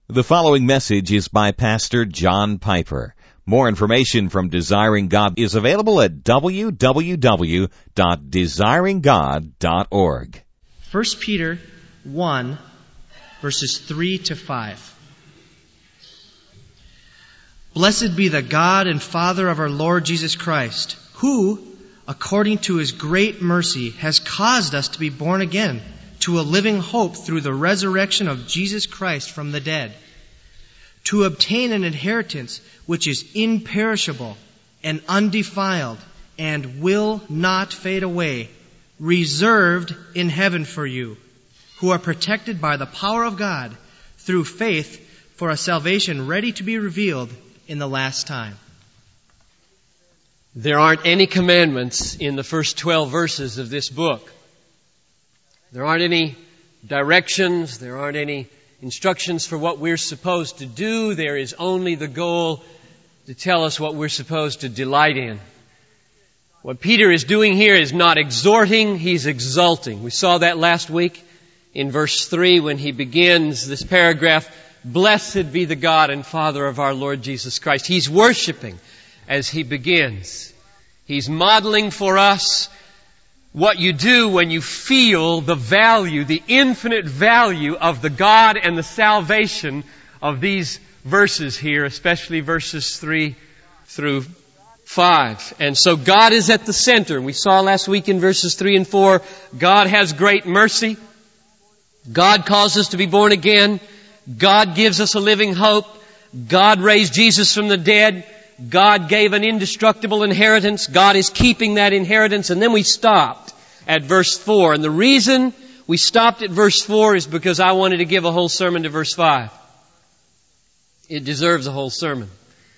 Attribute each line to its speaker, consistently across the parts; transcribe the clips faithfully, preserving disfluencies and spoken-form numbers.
Speaker 1: The following message is by Pastor John Piper. More information from Desiring God is available at w w w dot desiring god dot org.
Speaker 2: First Peter one, verses three to five. Blessed be the God and Father of our Lord Jesus Christ, who, according to His great mercy, has caused us to be born again to a living hope through the resurrection of Jesus Christ from the dead, to obtain an inheritance which is imperishable and undefiled and will not fade away, reserved in heaven for you, who are protected by the power of God through faith for a salvation ready to be revealed in the last time.
Speaker 3: There aren't any commandments in the first twelve verses of this book. There aren't any directions. There aren't any instructions for what we're supposed to do. There is only the goal to tell us what we're supposed to delight in. What Peter is doing here is not exhorting, he's exalting. We saw that last week in verse three when he begins this paragraph, "Blessed be the God and Father of our Lord Jesus Christ." He's worshiping as he begins. He's modeling for us what you do when you feel the value, the infinite value of the God and the salvation of these verses here, especially verses three through five. And so God is at the center. We saw last week in verses three and four, God has great mercy. God calls us to be born again. God gives us a living hope. God raised Jesus from the dead. God gave an indestructible inheritance. God is keeping that inheritance. And then we stopped at verse four. And the reason we stopped at verse four is because I wanted to give a whole sermon to verse five. It deserves a whole sermon.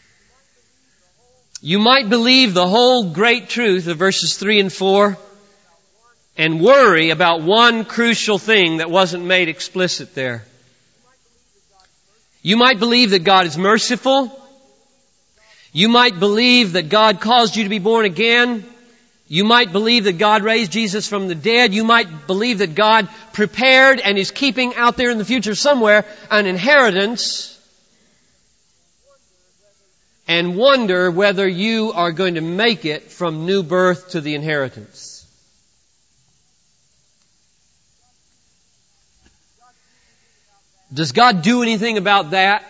Speaker 3: You might believe the whole great truth of verses three and four and worry about one crucial thing that wasn't made explicit there. You might believe that God is merciful. You might believe that God caused you to be born again. You might believe that God raised Jesus from the dead. You might believe that God prepared and is keeping out there in the future somewhere an inheritance, and wonder whether you are going to make it from new birth to the inheritance. Does God do anything about that?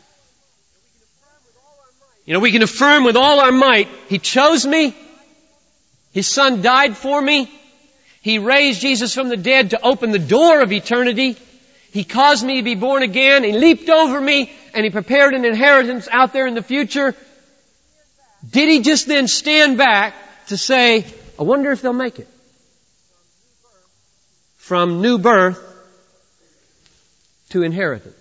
Speaker 3: You know, we can affirm with all our might, He chose me. His Son died for me. He raised Jesus from the dead to open the door of eternity. He caused me to be born again. He leaped over me and He prepared an inheritance out there in the future. Did He just then stand back to say, I wonder if they'll make it? From new birth to inheritance.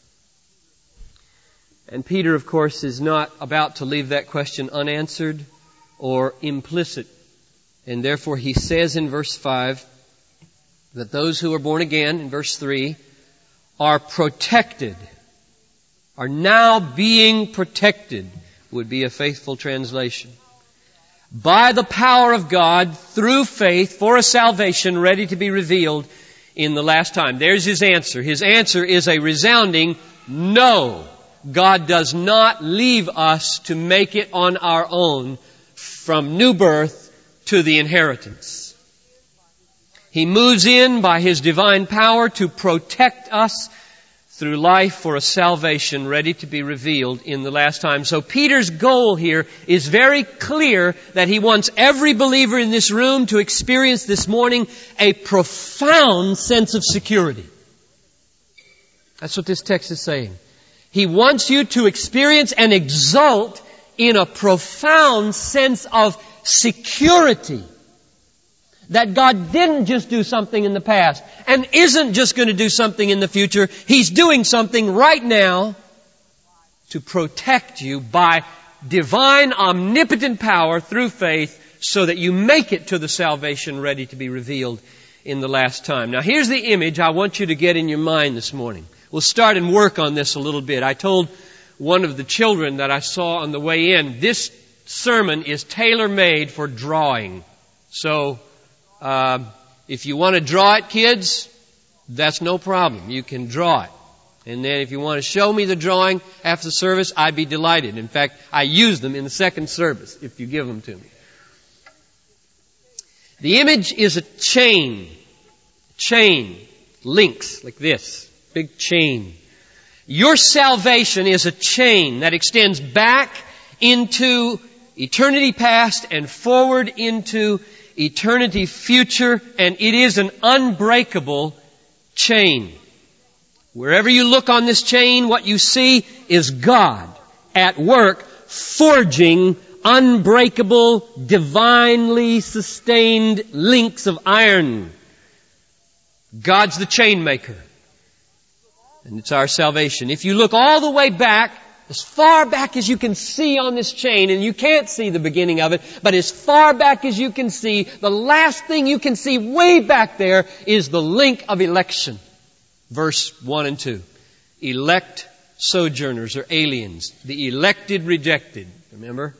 Speaker 3: And Peter, of course, is not about to leave that question unanswered or implicit. And therefore he says in verse five that those who are born again, in verse three, are protected, are now being protected, would be a faithful translation, by the power of God through faith for a salvation ready to be revealed in the last time. There's his answer. His answer is a resounding no. God does not leave us to make it on our own from new birth to the inheritance. He moves in by His divine power to protect us through life for a salvation ready to be revealed in the last time. So Peter's goal here is very clear, that he wants every believer in this room to experience this morning a profound sense of security. That's what this text is saying. He wants you to experience and exult in a profound sense of security. That God didn't just do something in the past and isn't just going to do something in the future. He's doing something right now to protect you by divine omnipotent power through faith, so that you make it to the salvation ready to be revealed in the last time. Now here's the image I want you to get in your mind this morning. We'll start and work on this a little bit. I told one of the children that I saw on the way in, this sermon is tailor-made for drawing. So, uh, if you want to draw it, kids, that's no problem. You can draw it. And then if you want to show me the drawing after the service, I'd be delighted. In fact, I use them in the second service if you give them to me. The image is a chain. Chain. Links like this. Big chain. Your salvation is a chain that extends back into eternity past and forward into eternity future, and it is an unbreakable chain. Wherever you look on this chain, what you see is God at work forging unbreakable, divinely sustained links of iron. God's the chain maker. And it's our salvation. If you look all the way back, as far back as you can see on this chain, and you can't see the beginning of it, but as far back as you can see, the last thing you can see way back there is the link of election. Verse one and two. Elect sojourners or aliens. The elected rejected. Remember?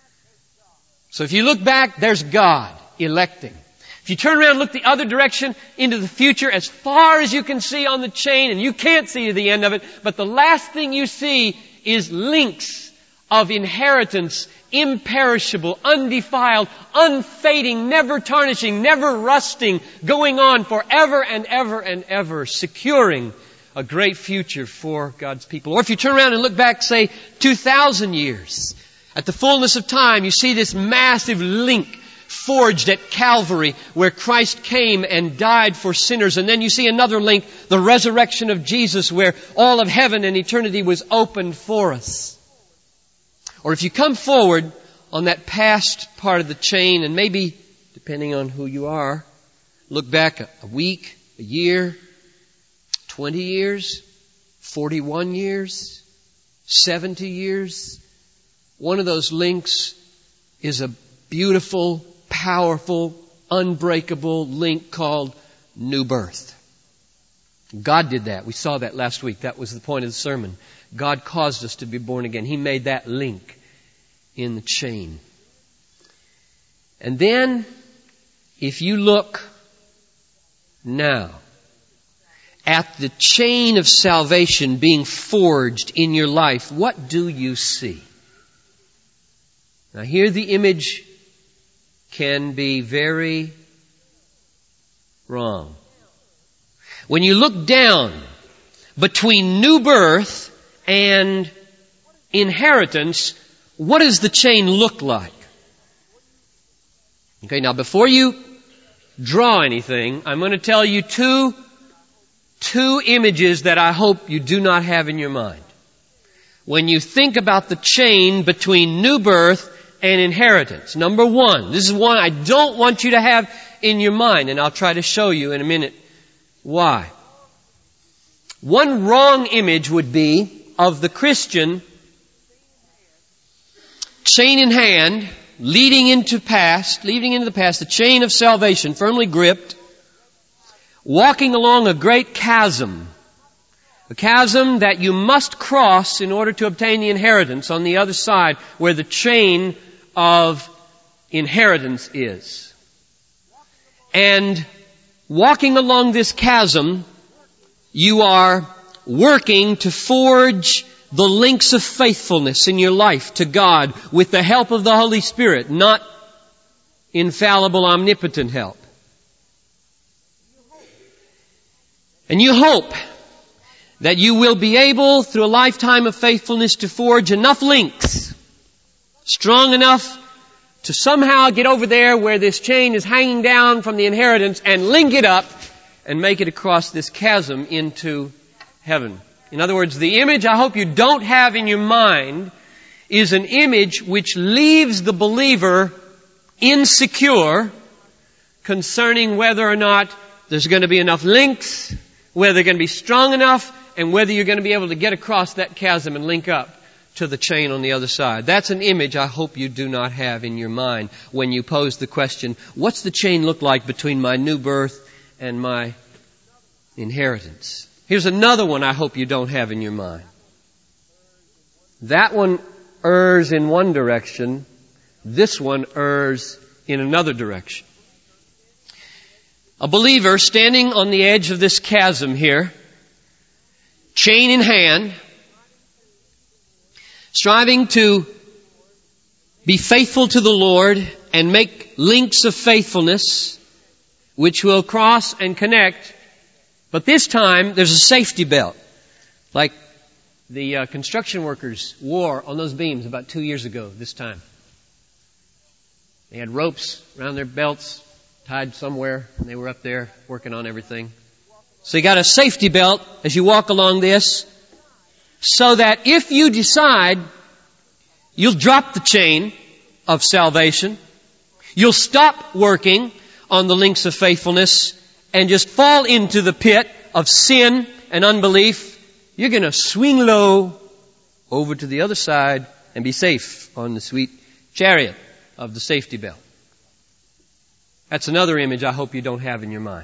Speaker 3: So if you look back, there's God electing. If you turn around and look the other direction into the future, as far as you can see on the chain, and you can't see to the end of it, but the last thing you see is links of inheritance, imperishable, undefiled, unfading, never tarnishing, never rusting, going on forever and ever and ever, securing a great future for God's people. Or if you turn around and look back, say, two thousand years, at the fullness of time, you see this massive link forged at Calvary where Christ came and died for sinners. And then you see another link, the resurrection of Jesus, where all of heaven and eternity was opened for us. Or if you come forward on that past part of the chain, and maybe, depending on who you are, look back a, a week, a year, twenty years, forty-one years, seventy years, one of those links is a beautiful, powerful, unbreakable link called new birth. God did that. We saw that last week. That was the point of the sermon. God caused us to be born again. He made that link in the chain. And then, if you look now at the chain of salvation being forged in your life, what do you see? Now here the image can be very wrong. When you look down between new birth and inheritance, what does the chain look like? Okay, now before you draw anything, I'm going to tell you two, two images that I hope you do not have in your mind. When you think about the chain between new birth and inheritance. Number one, this is one I don't want you to have in your mind, and I'll try to show you in a minute why. One wrong image would be of the Christian chain in hand, leading into past, leading into the past, the chain of salvation firmly gripped, walking along a great chasm. A chasm that you must cross in order to obtain the inheritance on the other side where the chain of inheritance is. And walking along this chasm, you are working to forge the links of faithfulness in your life to God with the help of the Holy Spirit, not infallible, omnipotent help. And you hope that you will be able, through a lifetime of faithfulness, to forge enough links, strong enough to somehow get over there where this chain is hanging down from the inheritance and link it up and make it across this chasm into heaven. In other words, the image I hope you don't have in your mind is an image which leaves the believer insecure concerning whether or not there's going to be enough links, whether they're going to be strong enough, and whether you're going to be able to get across that chasm and link up to the chain on the other side. That's an image I hope you do not have in your mind when you pose the question, what's the chain look like between my new birth and my inheritance? Here's another one I hope you don't have in your mind. That one errs in one direction. This one errs in another direction. A believer standing on the edge of this chasm here, chain in hand, striving to be faithful to the Lord and make links of faithfulness which will cross and connect. But this time there's a safety belt, like the uh, construction workers wore on those beams about two years ago this time. They had ropes around their belts tied somewhere, and they were up there working on everything. So you got a safety belt as you walk along this, so that if you decide you'll drop the chain of salvation, you'll stop working on the links of faithfulness and just fall into the pit of sin and unbelief, you're going to swing low over to the other side and be safe on the sweet chariot of the safety belt. That's another image I hope you don't have in your mind.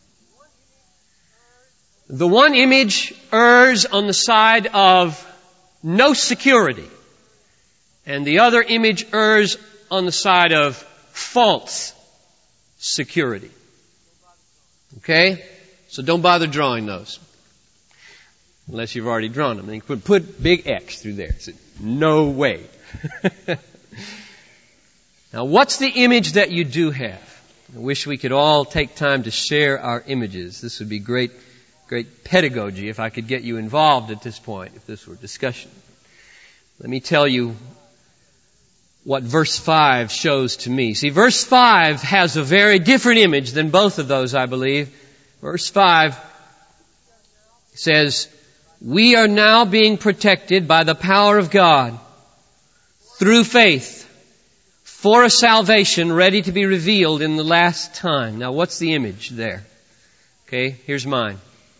Speaker 3: The one image errs on the side of no security, and the other image errs on the side of false security. Okay? So don't bother drawing those. Unless you've already drawn them. And you put, put big X through there. So, no way. Now, what's the image that you do have? I wish we could all take time to share our images. This would be great, great pedagogy if I could get you involved at this point, if this were discussion. Let me tell you what verse five shows to me. See, verse five has a very different image than both of those, I believe. Verse five says, "We are now being protected by the power of God through faith for a salvation ready to be revealed in the last time." Now, what's the image there? Okay, here's mine.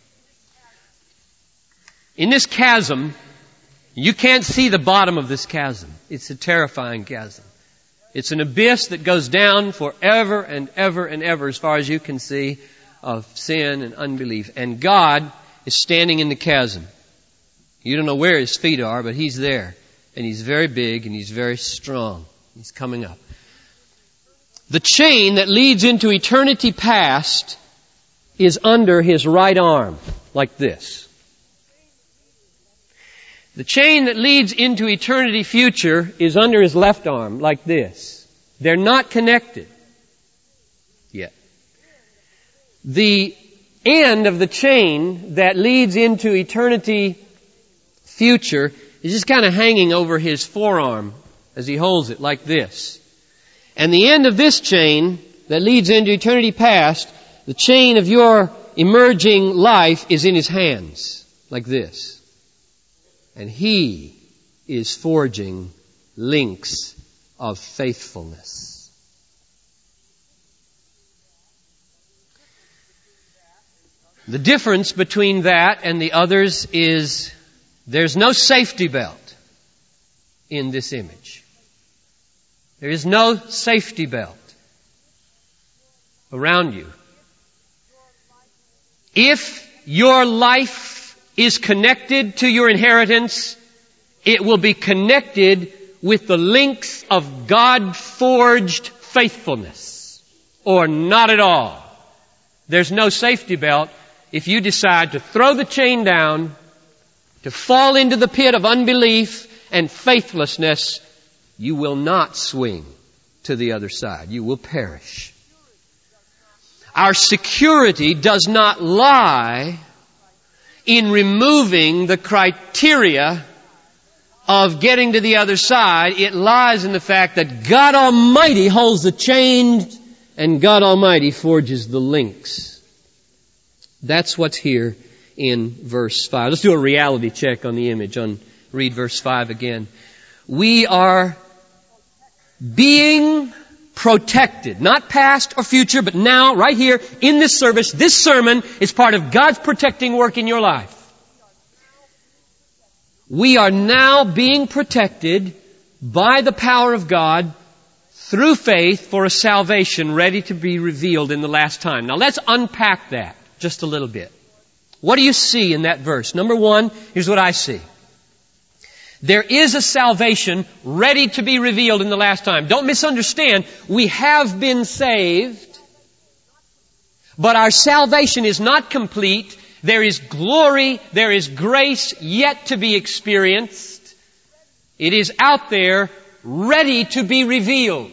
Speaker 3: In this chasm, you can't see the bottom of this chasm. It's a terrifying chasm. It's an abyss that goes down forever and ever and ever as far as you can see of sin and unbelief. And God is standing in the chasm. You don't know where His feet are, but He's there. And He's very big and He's very strong. He's coming up. The chain that leads into eternity past is under His right arm, like this. The chain that leads into eternity future is under His left arm, like this. They're not connected yet. The end of the chain that leads into eternity future is just kind of hanging over His forearm as He holds it, like this. And the end of this chain that leads into eternity past, the chain of your emerging life, is in His hands, like this. And He is forging links of faithfulness. The difference between that and the others is there's no safety belt in this image. There is no safety belt around you. If your life is connected to your inheritance, it will be connected with the links of God-forged faithfulness, or not at all. There's no safety belt if you decide to throw the chain down, to fall into the pit of unbelief and faithlessness. You will not swing to the other side. You will perish. Our security does not lie in removing the criteria of getting to the other side. It lies in the fact that God Almighty holds the chain and God Almighty forges the links. That's what's here in verse five. Let's do a reality check on the image. On read verse five again. We are being protected. Not past or future, but now, right here, in this service, this sermon is part of God's protecting work in your life. We are now being protected by the power of God through faith for a salvation ready to be revealed in the last time. Now let's unpack that just a little bit. What do you see in that verse? Number one, here's what I see. There is a salvation ready to be revealed in the last time. Don't misunderstand. We have been saved, but our salvation is not complete There is glory, there is grace yet to be experienced. It is out there, ready to be revealed.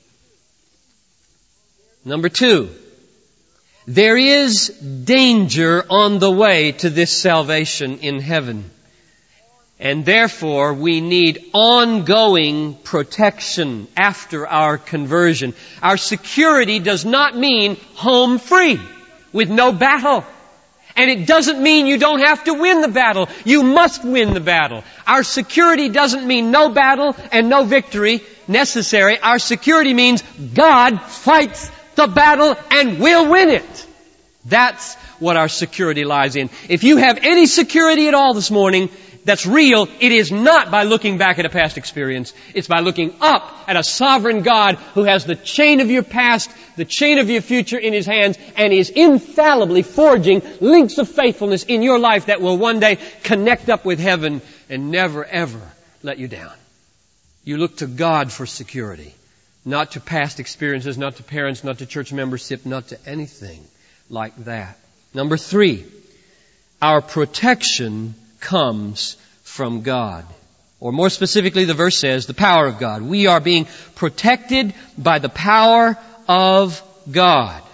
Speaker 3: Number two, there is danger on the way to this salvation in heaven. And therefore, we need ongoing protection after our conversion. Our security does not mean home free with no battle. And it doesn't mean you don't have to win the battle. You must win the battle. Our security doesn't mean no battle and no victory necessary. Our security means God fights the battle and will win it. That's what our security lies in. If you have any security at all this morning that's real, it is not by looking back at a past experience. It's by looking up at a sovereign God who has the chain of your past, the chain of your future in His hands, and is infallibly forging links of faithfulness in your life that will one day connect up with heaven and never ever let you down. You look to God for security, not to past experiences, not to parents, not to church membership, not to anything like that. Number three, our protection comes from God. Or more specifically, the verse says, the power of God. We are being protected by the power of God.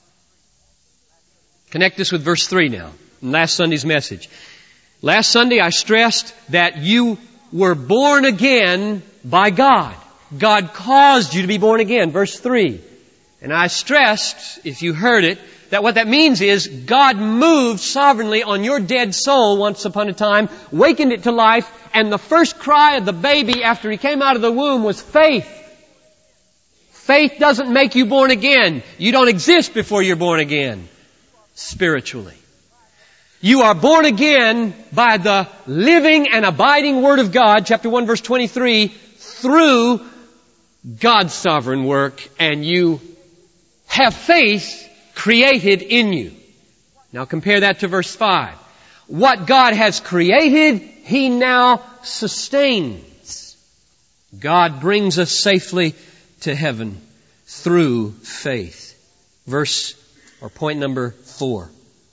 Speaker 3: Connect this with verse three now, in last Sunday's message. Last Sunday I stressed that you were born again by God. God caused you to be born again, verse three. And I stressed, if you heard it, that what that means is God moved sovereignly on your dead soul once upon a time, wakened it to life, and the first cry of the baby after he came out of the womb was faith. Faith doesn't make you born again. You don't exist before you're born again, spiritually. You are born again by the living and abiding Word of God, chapter one, verse twenty-three, through God's sovereign work, and you have faith created in you. Now compare that to verse five. What God has created, He now sustains. God brings us safely to heaven through faith. Verse, or point number four.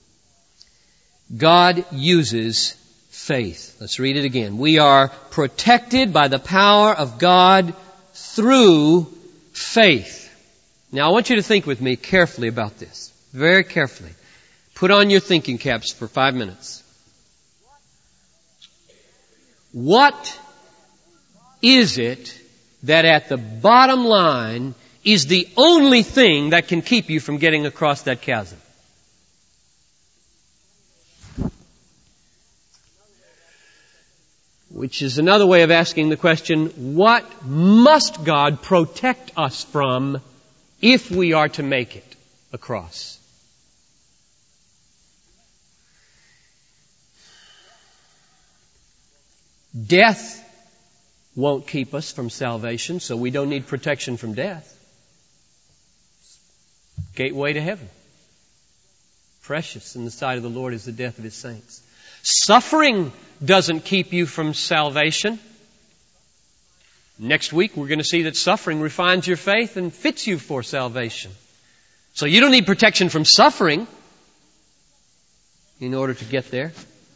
Speaker 3: God uses faith. Let's read it again. We are protected by the power of God through faith. Now I want you to think with me carefully about this. Very carefully. Put on your thinking caps for five minutes. What is it that at the bottom line is the only thing that can keep you from getting across that chasm? Which is another way of asking the question, what must God protect us from if we are to make it across? Death won't keep us from salvation, so we don't need protection from death. Gateway to heaven. Precious in the sight of the Lord is the death of His saints. Suffering doesn't keep you from salvation. Next week we're going to see that suffering refines your faith and fits you for salvation. So you don't need protection from suffering in order to get there.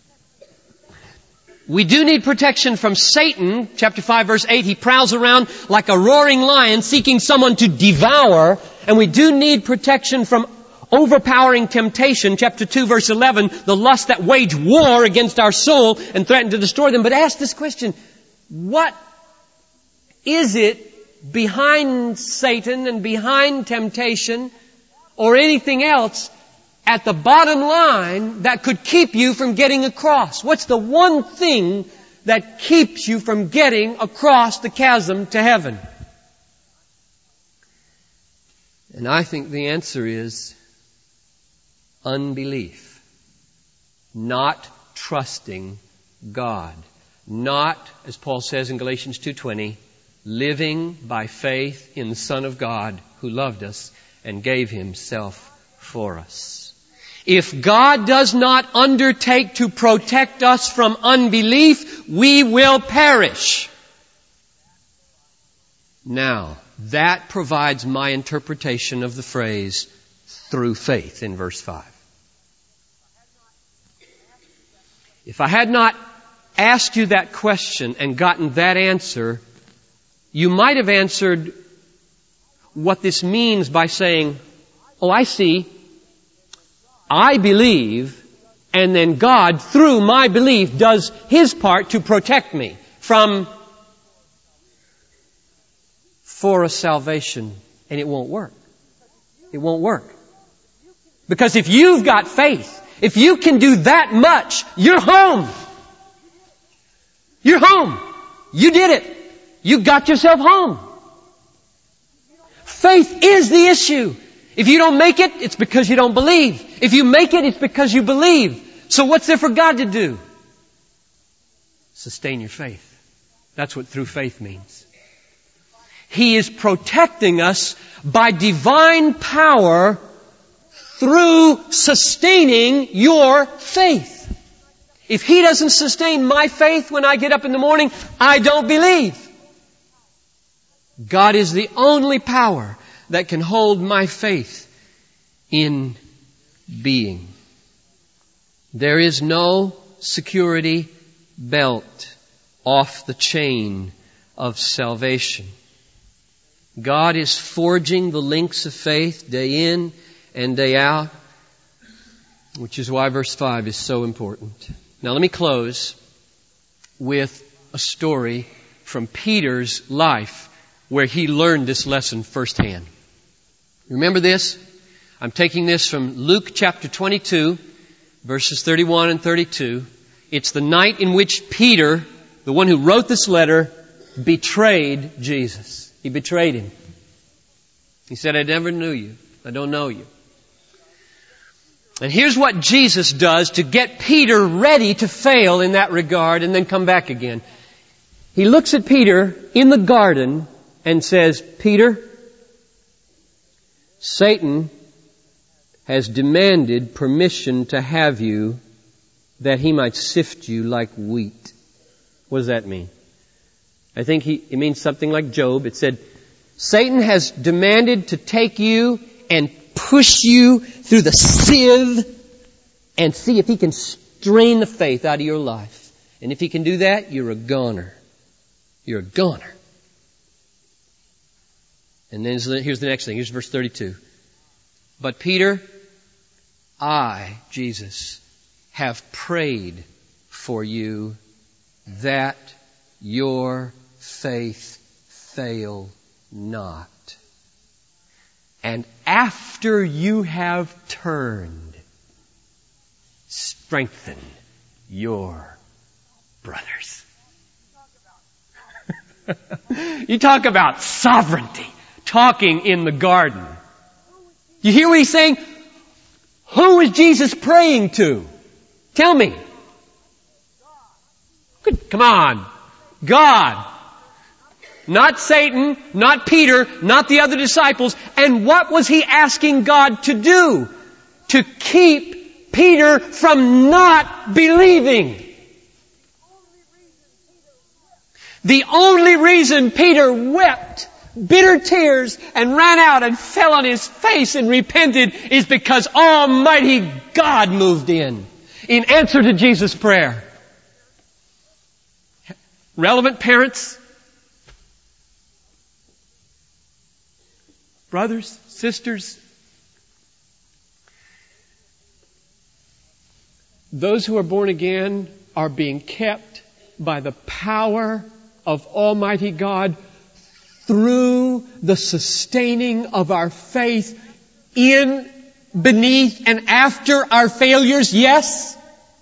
Speaker 3: We do need protection from Satan. Chapter five, verse eight, he prowls around like a roaring lion seeking someone to devour. And we do need protection from overpowering temptation. Chapter two, verse eleven, the lust that wage war against our soul and threaten to destroy them. But ask this question, what is it behind Satan and behind temptation or anything else at the bottom line that could keep you from getting across? What's the one thing that keeps you from getting across the chasm to heaven? And I think the answer is unbelief. Not trusting God. Not, as Paul says in Galatians two twenty, living by faith in the Son of God who loved us and gave Himself for us. If God does not undertake to protect us from unbelief, we will perish. Now, that provides my interpretation of the phrase, through faith, in verse five. If I had not asked you that question and gotten that answer, you might have answered what this means by saying, oh, I see. I believe, and then God, through my belief, does His part to protect me from for a salvation. And it won't work. It won't work. Because if you've got faith, if you can do that much, you're home. You're home. You did it. You got yourself home. Faith is the issue. If you don't make it, it's because you don't believe. If you make it, it's because you believe. So what's there for God to do? Sustain your faith. That's what through faith means. He is protecting us by divine power through sustaining your faith. If He doesn't sustain my faith when I get up in the morning, I don't believe. God is the only power that can hold my faith in being. There is no security belt off the chain of salvation. God is forging the links of faith day in and day out, which is why verse five is so important. Now let me close with a story from Peter's life where he learned this lesson firsthand. Remember this? I'm taking this from Luke chapter twenty-two, verses thirty-one and thirty-two. It's the night in which Peter, the one who wrote this letter, betrayed Jesus. He betrayed Him. He said, I never knew you. I don't know you. And here's what Jesus does to get Peter ready to fail in that regard and then come back again. He looks at Peter in the garden and says, Peter, Satan has demanded permission to have you that he might sift you like wheat. What does that mean? I think he, it means something like Job. It said, Satan has demanded to take you and push you through the sieve and see if he can strain the faith out of your life. And if he can do that, you're a goner. You're a goner. And then here's the next thing. Here's verse thirty-two. But Peter, I, Jesus, have prayed for you that your faith fail not. And after you have turned, strengthen your brothers. You talk about sovereignty, talking in the garden. You hear what he's saying? Who is Jesus praying to? Tell me. Come on. God. Not Satan, not Peter, not the other disciples. And what was he asking God to do? To keep Peter from not believing. The only reason Peter wept bitter tears and ran out and fell on his face and repented is because Almighty God moved in, in answer to Jesus' prayer. Relevant parents, brothers, sisters, those who are born again are being kept by the power of Almighty God through the sustaining of our faith in, beneath, and after our failures, yes.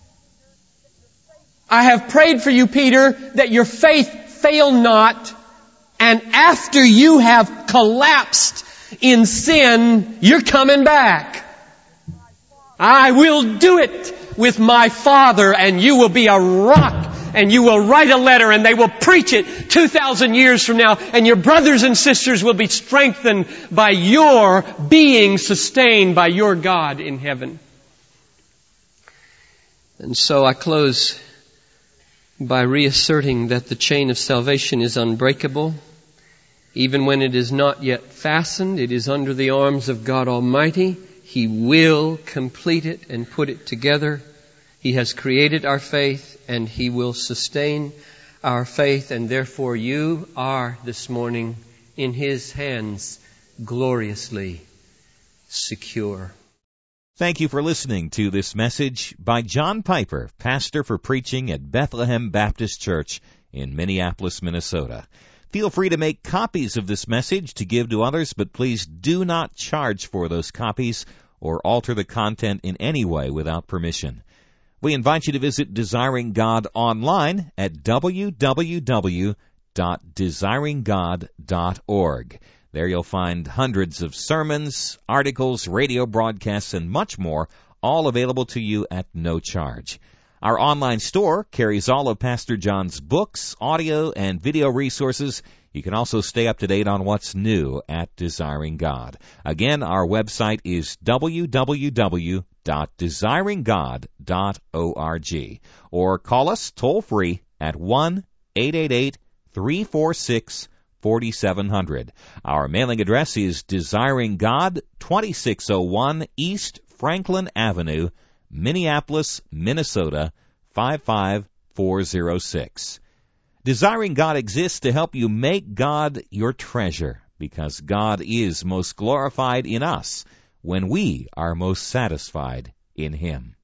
Speaker 3: I have prayed for you, Peter, that your faith fail not, and after you have collapsed in sin, you're coming back. I will do it with my Father, and you will be a rock. And you will write a letter and they will preach it two thousand years from now. And your brothers and sisters will be strengthened by your being sustained by your God in heaven. And so I close by reasserting that the chain of salvation is unbreakable. Even when it is not yet fastened, it is under the arms of God Almighty. He will complete it and put it together. He has created our faith, and He will sustain our faith, and therefore you are this morning in His hands, gloriously secure.
Speaker 1: Thank you for listening to this message by John Piper, pastor for preaching at Bethlehem Baptist Church in Minneapolis, Minnesota. Feel free to make copies of this message to give to others, but please do not charge for those copies or alter the content in any way without permission. We invite you to visit Desiring God online at w w w dot desiring god dot org. There you'll find hundreds of sermons, articles, radio broadcasts, and much more, all available to you at no charge. Our online store carries all of Pastor John's books, audio, and video resources. You can also stay up to date on what's new at Desiring God. Again, our website is w w w dot desiring god dot org, or call us toll-free at one eight eight eight, three four six, four seven zero zero. Our mailing address is Desiring God, twenty-six oh one East Franklin Avenue, Minneapolis, Minnesota, five five four zero six. Desiring God exists to help you make God your treasure, because God is most glorified in us when we are most satisfied in Him.